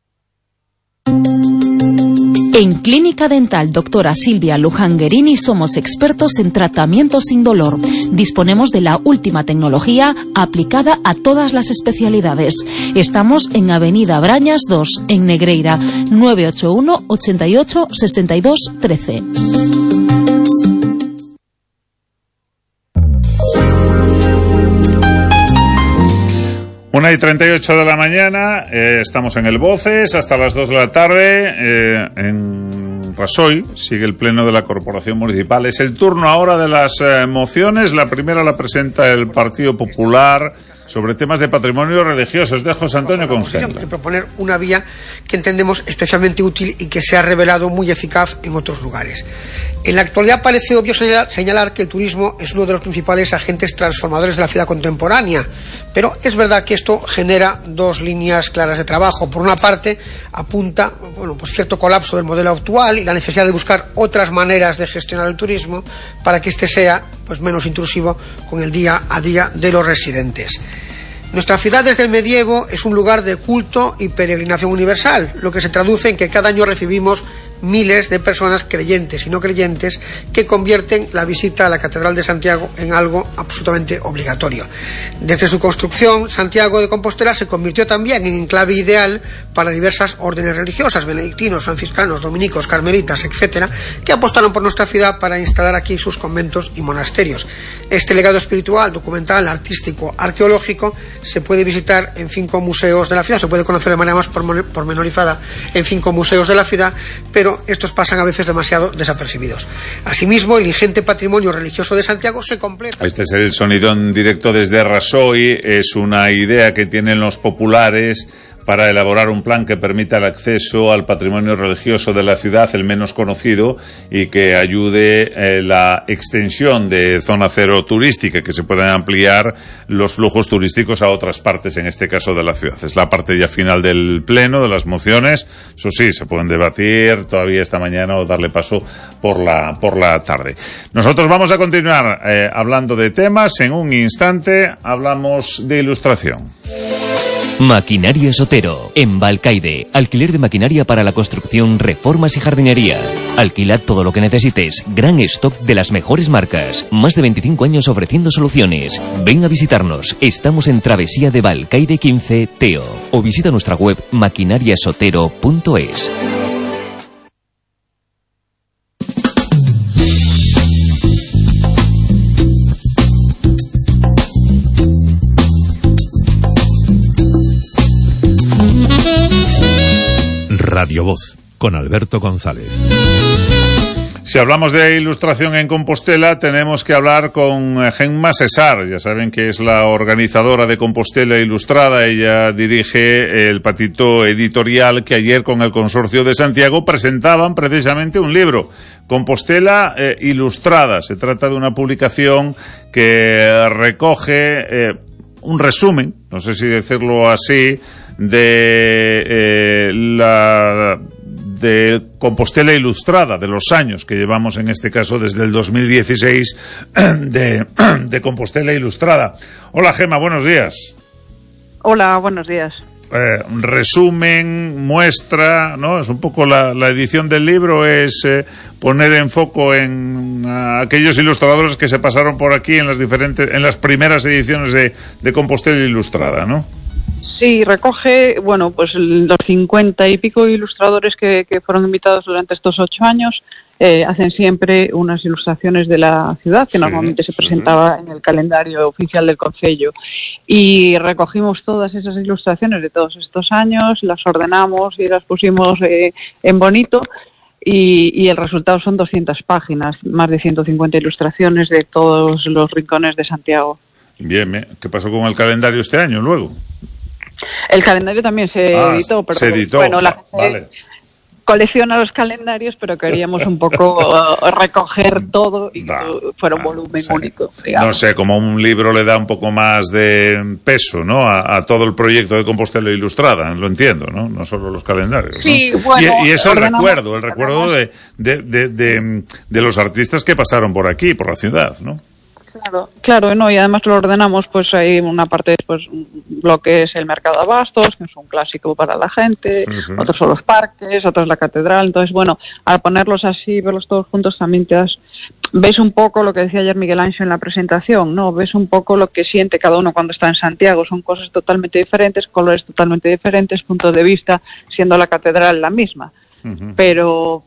En Clínica Dental Doctora Silvia Luján-Guerini somos expertos en tratamientos sin dolor. Disponemos de la última tecnología aplicada a todas las especialidades. Estamos en Avenida Brañas 2, en Negreira, 981 88 62 13. Una y 38 de la mañana, estamos en el Voces hasta las 2 de la tarde. En Rasoy sigue el pleno de la Corporación Municipal. Es el turno ahora de las mociones. La primera la presenta el Partido Popular sobre temas de patrimonio religioso. Os dejo, José Antonio, con usted. De proponer una vía que entendemos especialmente útil y que se ha revelado muy eficaz en otros lugares. En la actualidad parece obvio señalar que el turismo es uno de los principales agentes transformadores de la ciudad contemporánea, pero es verdad que esto genera dos líneas claras de trabajo. Por una parte, apunta cierto colapso del modelo actual y la necesidad de buscar otras maneras de gestionar el turismo para que éste sea menos intrusivo con el día a día de los residentes. Nuestra ciudad desde el medievo es un lugar de culto y peregrinación universal, lo que se traduce en que cada año recibimos miles de personas creyentes y no creyentes que convierten la visita a la Catedral de Santiago en algo absolutamente obligatorio. Desde su construcción, Santiago de Compostela se convirtió también en enclave ideal para diversas órdenes religiosas, benedictinos, franciscanos, dominicos, carmelitas, etcétera, que apostaron por nuestra ciudad para instalar aquí sus conventos y monasterios. Este legado espiritual, documental, artístico, arqueológico se puede visitar en 5 museos de la ciudad, se puede conocer de manera más pormenorizada en 5 museos de la ciudad, pero estos pasan a veces demasiado desapercibidos. Asimismo, el ingente patrimonio religioso de Santiago se completa. Este es el sonido en directo desde Rasoy. Es una idea que tienen los populares para elaborar un plan que permita el acceso al patrimonio religioso de la ciudad, el menos conocido, y que ayude la extensión de zona cero turística, que se puedan ampliar los flujos turísticos a otras partes, en este caso de la ciudad. Es la parte ya final del pleno, de las mociones. Eso sí, se pueden debatir todavía esta mañana o darle paso por la tarde. Nosotros vamos a continuar hablando de temas. En un instante hablamos de ilustración. Maquinaria Sotero, en Balcaide. Alquiler de maquinaria para la construcción, reformas y jardinería. Alquila todo lo que necesites. Gran stock de las mejores marcas. Más de 25 años ofreciendo soluciones. Ven a visitarnos. Estamos en Travesía de Balcaide 15, Teo. O visita nuestra web maquinariasotero.es. Radio Voz, con Alberto González. Si hablamos de ilustración en Compostela, tenemos que hablar con Gemma Cesar. Ya saben que es la organizadora de Compostela Ilustrada. Ella dirige el patito editorial que ayer con el Consorcio de Santiago presentaban precisamente un libro, Compostela Ilustrada. Se trata de una publicación que recoge un resumen, no sé si decirlo así, de Compostela Ilustrada, de los años que llevamos, en este caso desde el 2016, de Compostela Ilustrada. Hola Gemma, buenos días. Hola, buenos días. Resumen, muestra, ¿no? Es un poco la edición del libro, es poner en foco en aquellos ilustradores que se pasaron por aquí en las primeras ediciones de Compostela Ilustrada, ¿no? Sí, recoge, bueno, pues los 50 y pico ilustradores que fueron invitados durante estos 8 años. Hacen siempre unas ilustraciones de la ciudad que normalmente se presentaba en el calendario oficial del concello, y recogimos todas esas ilustraciones de todos estos años, las ordenamos y las pusimos en bonito, y el resultado son 200 páginas, más de 150 ilustraciones de todos los rincones de Santiago. Bien, ¿qué pasó con el calendario este año luego? El calendario también se editó, pero se editó. Bueno, la gente colecciona los calendarios, pero queríamos un poco recoger todo y que fuera un volumen único, digamos. No sé, como un libro le da un poco más de peso, ¿no? A todo el proyecto de Compostela Ilustrada, lo entiendo, ¿no? No solo los calendarios, sí, ¿no? Bueno, y es el recuerdo de los artistas que pasaron por aquí, por la ciudad, ¿no? Claro, no, y además lo ordenamos, pues hay una parte, pues lo que es el mercado de abastos, que es un clásico para la gente, otros son los parques, otros la catedral. Entonces, bueno, al ponerlos así, verlos todos juntos, también ves un poco lo que decía ayer Miguel Ángel en la presentación, ¿no? Ves un poco lo que siente cada uno cuando está en Santiago. Son cosas totalmente diferentes, colores totalmente diferentes, puntos de vista, siendo la catedral la misma. Pero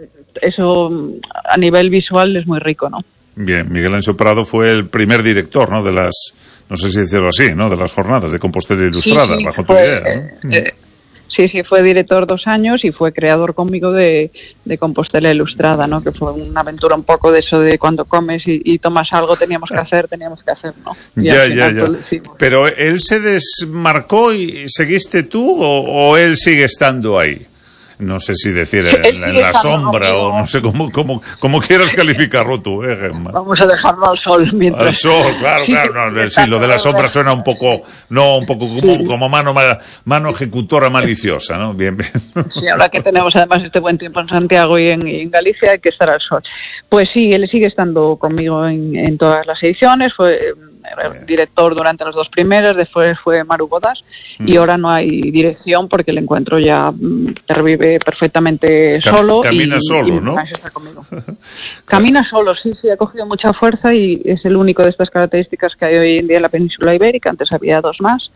eso a nivel visual es muy rico, ¿no? Bien, Miguel Ángel Prado fue el primer director, ¿no? No sé si decirlo así, ¿no? De las jornadas de Compostela Ilustrada, bajo tu idea, ¿no? Sí, fue director 2 años y fue creador conmigo de Compostela Ilustrada, ¿no? Que fue una aventura un poco de eso de cuando comes y tomas algo, teníamos que hacer, ¿no? Ya. Pero ¿él se desmarcó y seguiste tú o él sigue estando ahí? No sé si decir en la sombra o no sé cómo quieras calificarlo tú, Gemma. Vamos a dejarlo al sol mientras. Al sol, claro. No, sí, lo de la sombra suena un poco como mano ejecutora maliciosa, ¿no? Bien. Sí, ahora que tenemos además este buen tiempo en Santiago y en Galicia, hay que estar al sol. Pues sí, él sigue estando conmigo en todas las ediciones. Fue director durante las 2 primeras, después fue Maru Bodas, y ahora no hay dirección porque el encuentro ya revive perfectamente solo. Camina solo, ¿no? Está conmigo. Camina solo, sí, ha cogido mucha fuerza y es el único de estas características que hay hoy en día en la península ibérica. Antes había 2 más.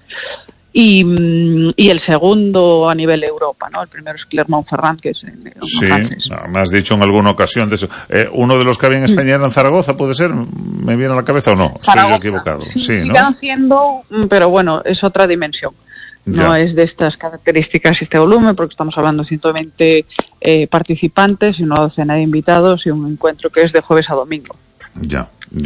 Y el segundo a nivel Europa, ¿no? El primero es Clermont-Ferrand, que es francés. Me has dicho en alguna ocasión de eso. Uno de los que había en España era en Zaragoza, ¿puede ser? ¿Me viene a la cabeza o no? Estoy yo equivocado. Sí, ¿no? Sigan siendo, pero bueno, es otra dimensión. No es de estas características y este volumen, porque estamos hablando de 120 participantes y una docena de invitados y un encuentro que es de jueves a domingo. Ya.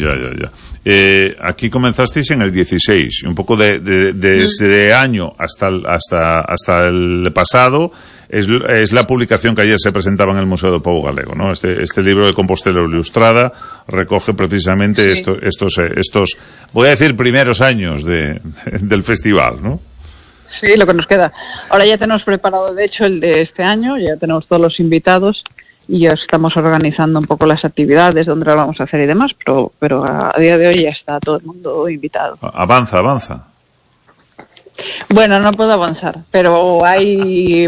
Aquí comenzasteis en el 16, un poco de ese año hasta el pasado es la publicación que ayer se presentaba en el Museo del Pobo Galego, ¿no? Este libro de Compostela Ilustrada recoge precisamente estos voy a decir primeros años del festival, ¿no? Sí, lo que nos queda. Ahora ya tenemos preparado, de hecho, el de este año, ya tenemos todos los invitados y ya estamos organizando un poco las actividades, dónde las vamos a hacer y demás, pero a día de hoy ya está todo el mundo invitado. Avanza. Bueno, no puedo avanzar, pero hay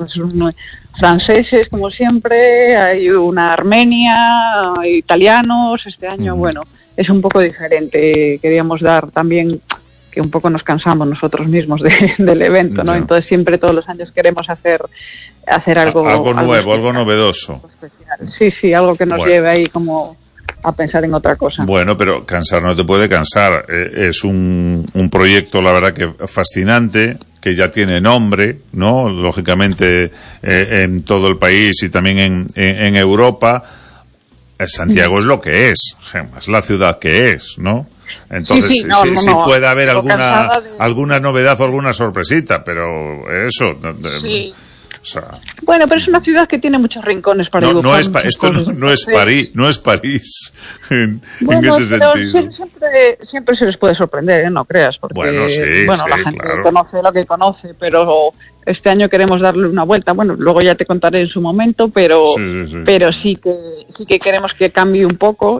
franceses, como siempre, hay una Armenia, hay italianos. Este año, bueno, es un poco diferente. Queríamos dar también que un poco nos cansamos nosotros mismos del evento, ¿no? Entonces siempre todos los años queremos hacer algo nuevo, algo novedoso. Sí, algo que nos lleve ahí como a pensar en otra cosa. Bueno, pero cansar no te puede cansar. Es un proyecto, la verdad, que fascinante, que ya tiene nombre, ¿no? Lógicamente, en todo el país y también en Europa. Santiago es lo que es la ciudad que es, ¿no? Entonces, sí puede haber alguna novedad o alguna sorpresita, pero eso... O sea, bueno, pero es una ciudad que tiene muchos rincones para dibujar. Esto no es París en ese sentido. Siempre se les puede sorprender, no creas, porque la gente conoce lo que conoce, pero este año queremos darle una vuelta. Bueno, luego ya te contaré en su momento, pero sí que queremos que cambie un poco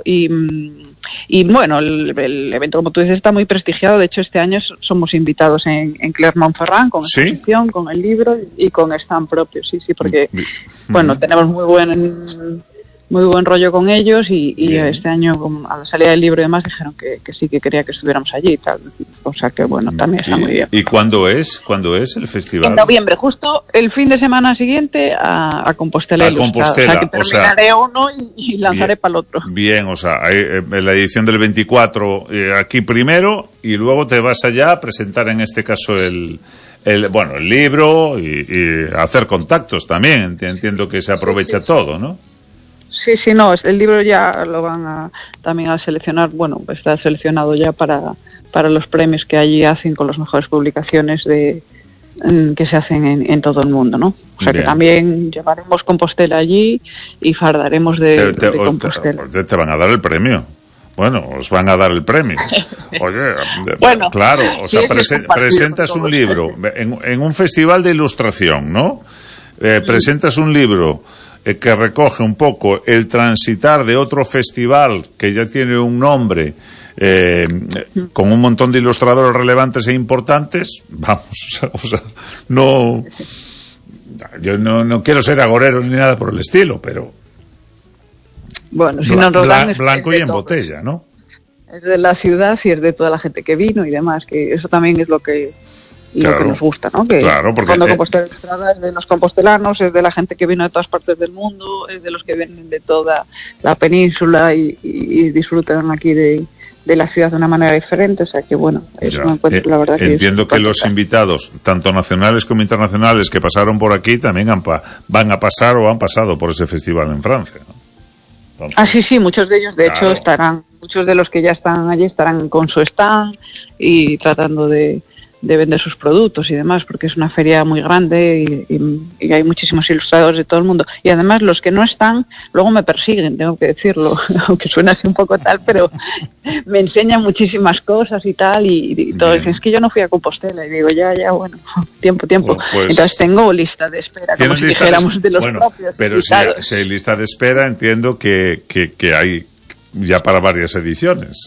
y bueno, el evento, como tú dices, está muy prestigiado. De hecho, este año somos invitados en Clermont-Ferrand con exposición, con el libro y con stand propio. Sí, porque bueno, tenemos muy buen rollo con ellos y este año, a la salida del libro y demás, dijeron que sí, que quería que estuviéramos allí y tal. O sea que bueno, también está muy bien. ¿Y cuándo es el festival? En noviembre, justo el fin de semana siguiente a Compostela. O sea, que terminaré uno y lanzaré para el otro. Bien, o sea, hay la edición del 24 aquí primero y luego te vas allá a presentar, en este caso, el libro y hacer contactos también. Entiendo que se aprovecha todo, ¿no? Sí, no, el libro ya lo van también a seleccionar, bueno, está seleccionado ya para los premios que allí hacen con las mejores publicaciones que se hacen en todo el mundo, ¿no? O sea que también llevaremos Compostela allí y fardaremos de Compostela. Te van a dar el premio. Bueno, os van a dar el premio. Oye, bueno, claro, o sea, presentas un libro en un festival de ilustración, ¿no? Presentas un libro que recoge un poco el transitar de otro festival que ya tiene un nombre, con un montón de ilustradores relevantes e importantes. Vamos, o sea, yo no quiero ser agorero ni nada por el estilo, pero bueno, si nos lo dan blanco y en botella, ¿no? Es de la ciudad y es de toda la gente que vino y demás, que eso también es lo que nos gusta, ¿no? Que porque cuando Compostela Ilustrada es de los compostelanos, es de la gente que vino de todas partes del mundo, es de los que vienen de toda la península y disfrutan aquí de la ciudad de una manera diferente. O sea que bueno, es un encuentro, la verdad. Entiendo que los invitados, tanto nacionales como internacionales, que pasaron por aquí también van a pasar o han pasado por ese festival en Francia, ¿no? Entonces, sí, muchos de ellos de hecho estarán, muchos de los que ya están allí estarán con su stand y tratando de vender sus productos y demás, porque es una feria muy grande y hay muchísimos ilustradores de todo el mundo. Y además los que no están, luego me persiguen, tengo que decirlo, aunque suena así un poco tal, pero me enseñan muchísimas cosas y tal, y todo. Es que yo no fui a Compostela, y digo, ya, bueno, tiempo. Pues, entonces tengo lista de espera, como si dijéramos de los propios. Pero si hay lista de espera, entiendo que hay ya para varias ediciones,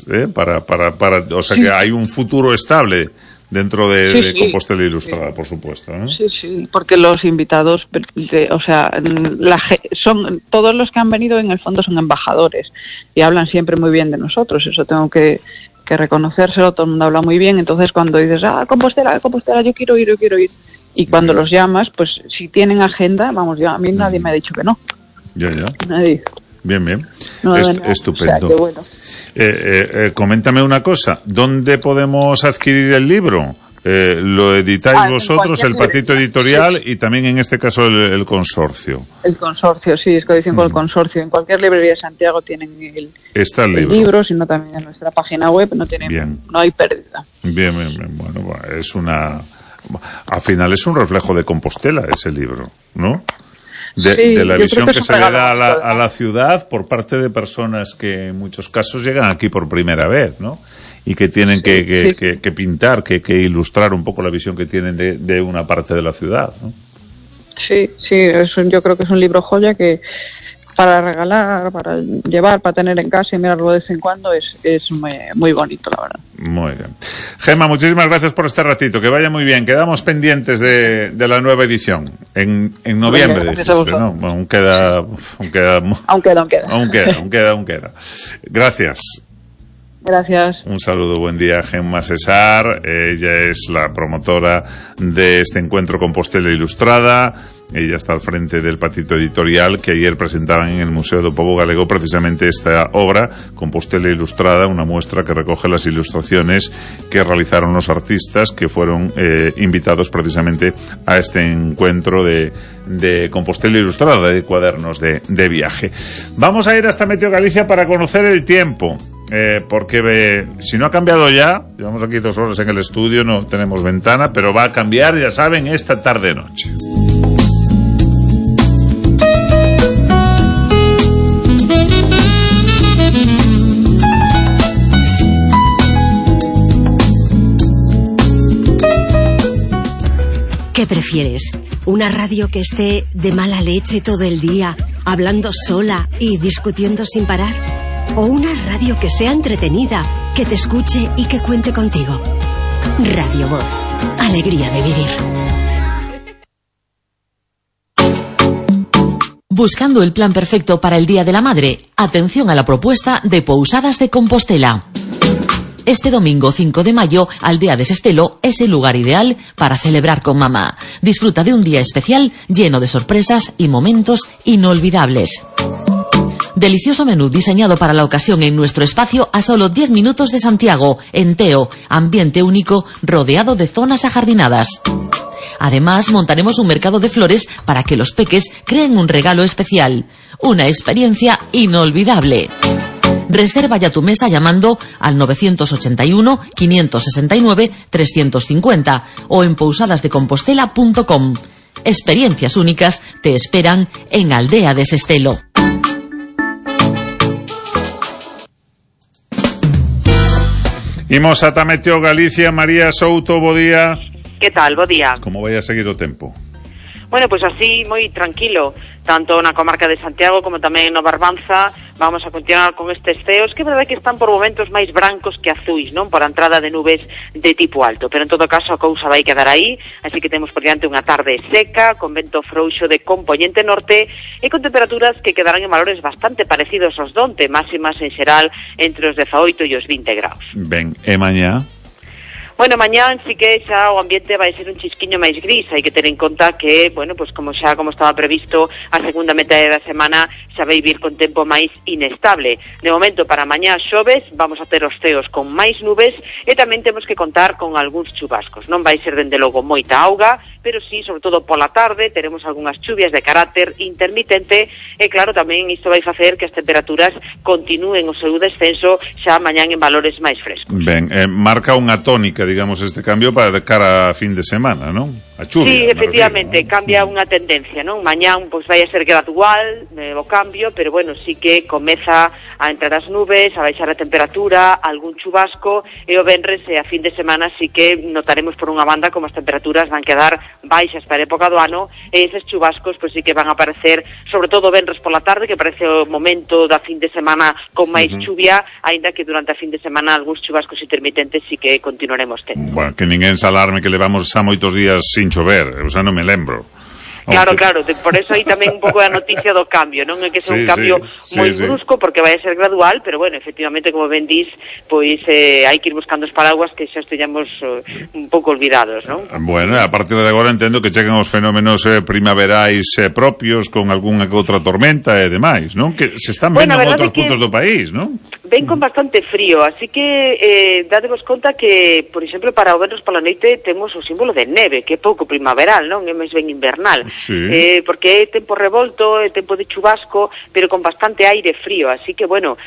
o sea que hay un futuro estable dentro de Compostela Ilustrada, por supuesto, ¿no? Sí, porque los invitados, o sea, son todos los que han venido en el fondo son embajadores y hablan siempre muy bien de nosotros. Eso tengo que reconocérselo. Todo el mundo habla muy bien. Entonces cuando dices, Compostela, yo quiero ir, y cuando los llamas, pues si tienen agenda, vamos, a mí nadie me ha dicho que no. Ya. Nadie. Bien. No, estupendo. O sea, que bueno. Coméntame una cosa, ¿dónde podemos adquirir el libro? ¿Lo editáis vosotros, el Patito Editorial, y también en este caso el consorcio? El consorcio, sí, es coedición con el consorcio. En cualquier librería de Santiago tienen el libro, sino también en nuestra página web, no hay pérdida. Bien. Bueno, al final es un reflejo de Compostela ese libro, ¿no? De la visión que se le da a la ciudad por parte de personas que en muchos casos llegan aquí por primera vez, ¿no? Y que tienen que pintar, que ilustrar un poco la visión que tienen de una parte de la ciudad, ¿no? Sí, yo creo que es un libro joya que para regalar, para llevar, para tener en casa y mirarlo de vez en cuando es muy bonito, la verdad. Muy bien. Gemma, muchísimas gracias por este ratito, que vaya muy bien. Quedamos pendientes de la nueva edición en noviembre, dijiste, ¿no? Bueno, aún queda. Gracias. Gracias. Un saludo, buen día, Gemma Cesar. Ella es la promotora de este encuentro Compostela Ilustrada. Ella está al frente del Patito Editorial, que ayer presentaban en el Museo do Pobo Galego precisamente esta obra, Compostela Ilustrada, una muestra que recoge las ilustraciones que realizaron los artistas que fueron invitados precisamente a este encuentro de Compostela Ilustrada, de cuadernos de viaje. Vamos a ir hasta Meteo Galicia para conocer el tiempo. Porque si no ha cambiado ya, llevamos aquí 2 horas en el estudio, no tenemos ventana, pero va a cambiar, ya saben, esta tarde-noche. ¿Qué prefieres? ¿Una radio que esté de mala leche todo el día, hablando sola y discutiendo sin parar? ¿O una radio que sea entretenida, que te escuche y que cuente contigo? Radio Voz. Alegría de vivir. Buscando el plan perfecto para el Día de la Madre, atención a la propuesta de Pousadas de Compostela. Este domingo 5 de mayo, Aldea de Sestelo es el lugar ideal para celebrar con mamá. Disfruta de un día especial lleno de sorpresas y momentos inolvidables. Delicioso menú diseñado para la ocasión en nuestro espacio a solo 10 minutos de Santiago, en Teo, ambiente único rodeado de zonas ajardinadas. Además, montaremos un mercado de flores para que los peques creen un regalo especial. Una experiencia inolvidable. Reserva ya tu mesa llamando al 981 569 350 o en pousadasdecompostela.com. Experiencias únicas te esperan en Aldea de Sestelo. Imos ata Meteo Galicia. María Souto, bo día. Que tal, bo día. Como vai a seguir o tempo? Bueno, pois así, moi tranquilo, tanto na comarca de Santiago como tamén no Barbanza. Vamos a continuar con estes ceos, que é verdade que están por momentos máis brancos que azuis, non? Por a entrada de nubes de tipo alto, pero en todo caso a cousa vai quedar aí, así que temos por diante unha tarde seca, con vento frouxo de compoñente norte, e con temperaturas que quedarán en valores bastante parecidos aos donte, máximas en xeral entre os 18 e os 20 graus. Ben, e mañá? Bueno, mañán sí que xa o ambiente vai ser un chisquiño máis gris, hai que ter en conta que, bueno, pues como estaba previsto, a segunda metade da semana xa vai vir con tempo máis inestable. De momento, para mañá xoves, vamos a ter os ceos con máis nubes e tamén temos que contar con algúns chubascos. Non vai ser, dende logo, moita auga, pero sí, sobre todo pola tarde, teremos algunhas chuvias de carácter intermitente e, claro, tamén isto vai facer que as temperaturas continúen o seu descenso xa mañán en valores máis frescos. Ben, marca unha tónica, digamos, este cambio para de cara a fin de semana, non? A chuvia. Sí, efectivamente, cambia unha tendencia, non? Mañán, pois, vai a ser gradual o cambio, pero, bueno, sí que comeza a entrar as nubes, a baixar a temperatura, algún chubasco, e o venres e a fin de semana sí que notaremos por unha banda como as temperaturas van quedar baixas para a época do ano, e eses chubascos, pois, sí que van a aparecer, sobre todo o venres pola tarde, que parece o momento da fin de semana con máis chuvia, aínda que durante a fin de semana algúns chubascos intermitentes sí que continuaremos tendo. Bueno, que ninguén se alarme que levamos xa moitos días sin chover, o sea, non me lembro. Claro, por eso aí tamén un pouco a noticia do cambio, non é que sea un cambio moi brusco, porque vai a ser gradual, pero bueno, efectivamente, como ben dís, pois hai que ir buscando os paraguas que xa estejamos un pouco olvidados, non? Bueno, a partir de agora entendo que cheguen os fenómenos primaverais propios con algunha que outra tormenta e demais, non? Que se están vendo en outros puntos do país, non? Ven con bastante frío, así que dadevos conta que, por exemplo, para o venres pola noite temos o símbolo de neve, que é pouco primaveral, non? É máis ben invernal. Sí. Porque é tempo revolto, é tempo de chubasco, pero con bastante aire frío, así que, bueno,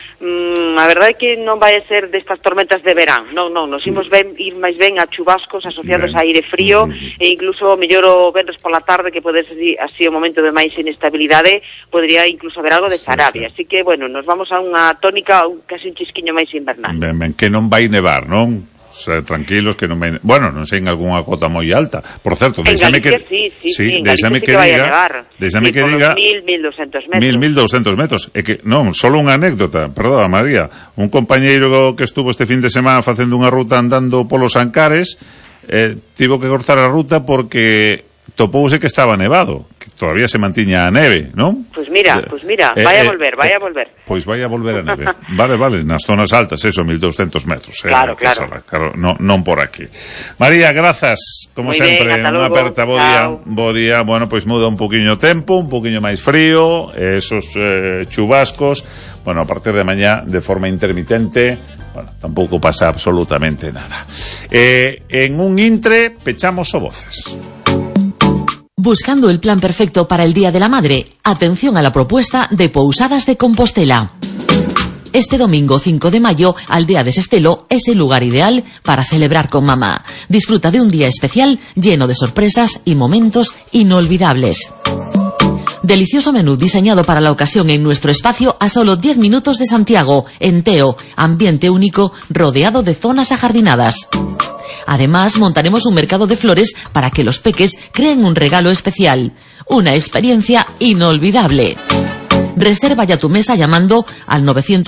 a verdade é que non vai a ser destas tormentas de verán, non, nos imos ir máis ben a chubascos asociados a aire frío, e incluso mellor o venres pola tarde, que pode ser así o momento de máis inestabilidade, podría incluso haber algo de Sarabia, así que, bueno, nos vamos a unha tónica casi un chisquiño máis invernal. Ben, que non vai nevar, non? tranquilos que non me... Bueno, non sei en algunha cota moi alta. Por certo, déxame que... Sí, déxame que diga... Déxame que diga... 1.200 metros. 1.200 metros. É que, non, solo unha anécdota, perdón, María. Un compañeiro que estuvo este fin de semana facendo unha ruta andando polos Ancares, tivo que cortar a ruta porque topouse que estaba nevado, que todavía se mantiña a neve, non? Pois mira, vai a volver. Pois vai a volver a neve. Vale, nas zonas altas, eso, 1.200 metros. Claro. Non por aquí. María, grazas, como sempre, unha aperta bo día. Bueno, pois muda un poquinho o tempo, un poquinho máis frío, esos chubascos, bueno, a partir de mañá, de forma intermitente, bueno, tampouco pasa absolutamente nada. En un intre, pechamos o Voces. Buscando el plan perfecto para el Día de la Madre, atención a la propuesta de Pousadas de Compostela. Este domingo 5 de mayo, Aldea de Sestelo es el lugar ideal para celebrar con mamá. Disfruta de un día especial lleno de sorpresas y momentos inolvidables. Delicioso menú diseñado para la ocasión en nuestro espacio a solo 10 minutos de Santiago, en Teo, ambiente único rodeado de zonas ajardinadas. Además, montaremos un mercado de flores para que los peques creen un regalo especial. Una experiencia inolvidable. Reserva ya tu mesa llamando al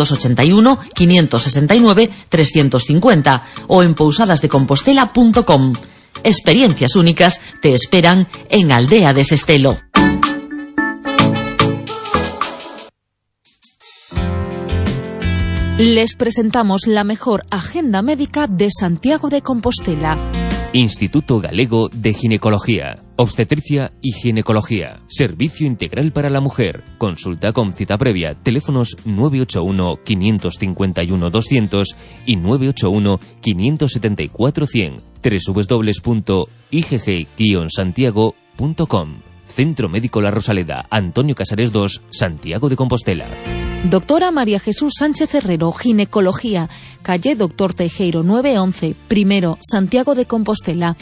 981-569-350 o en pousadasdecompostela.com. Experiencias únicas te esperan en Aldea de Sestelo. Les presentamos la mejor agenda médica de Santiago de Compostela. Instituto Galego de Ginecología, Obstetricia y Ginecología. Servicio integral para la mujer. Consulta con cita previa. Teléfonos 981-551-200 y 981-574-100. www.igg-santiago.com. Centro Médico La Rosaleda, Antonio Casares 2, Santiago de Compostela. Doctora María Jesús Sánchez Herrero, Ginecología, calle Doctor Teijeiro 911, primero, Santiago de Compostela,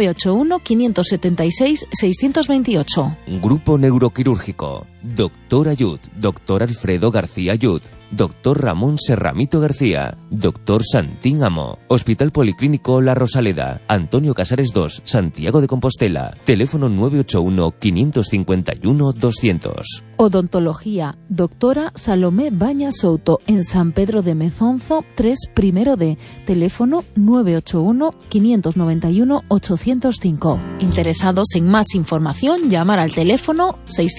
981-576-628. Grupo Neuroquirúrgico, Doctor Ayud, Doctor Alfredo García Ayud, Doctor Ramón Serramito García, Doctor Santín Amo, Hospital Policlínico La Rosaleda, Antonio Casares 2, Santiago de Compostela, teléfono 981-551-200. Odontología, doctora Salomé Baña Souto, en San Pedro de Mezonzo 3, primero D, teléfono 981-591-805. Interesados en más información, llamar al teléfono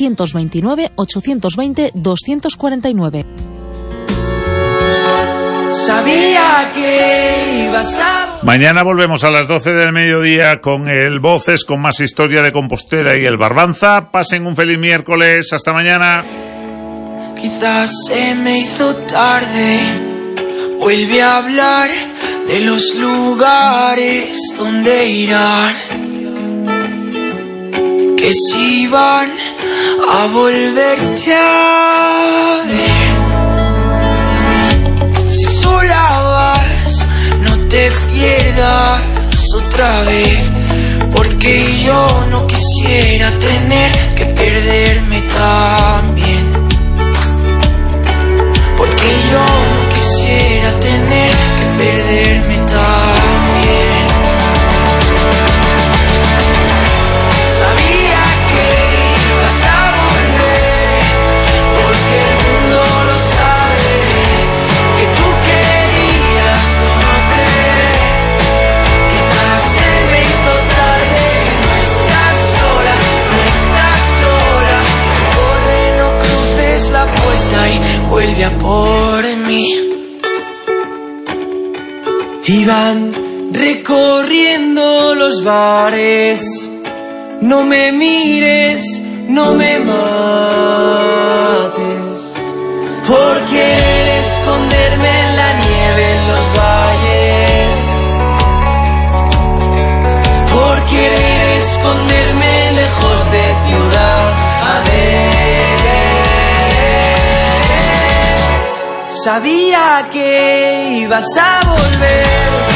629-820-249. Sabía que ibas a... Mañana volvemos a las 12 del mediodía con el Voces, con más historia de Compostela y el Barbanza. Pasen un feliz miércoles. Hasta mañana. Quizás se me hizo tarde. Vuelve a hablar de los lugares donde irán, que si van a volverte a ver. Si sola vas, no te pierdas otra vez, porque yo no quisiera tener que perderme también, porque yo no quisiera tener que perderme también. Sabía que ibas a volver, porque el mundo lo sabe, que tú querías conocer. Quizás se me hizo tarde, no estás sola, no estás sola. Corre, no cruces la puerta y vuelve a por mí. Iban recorriendo los bares. No me mires, no me mates, por querer esconderme en la nieve en los valles, por querer esconderme lejos de ciudad. A ver, sabía que ibas a volver.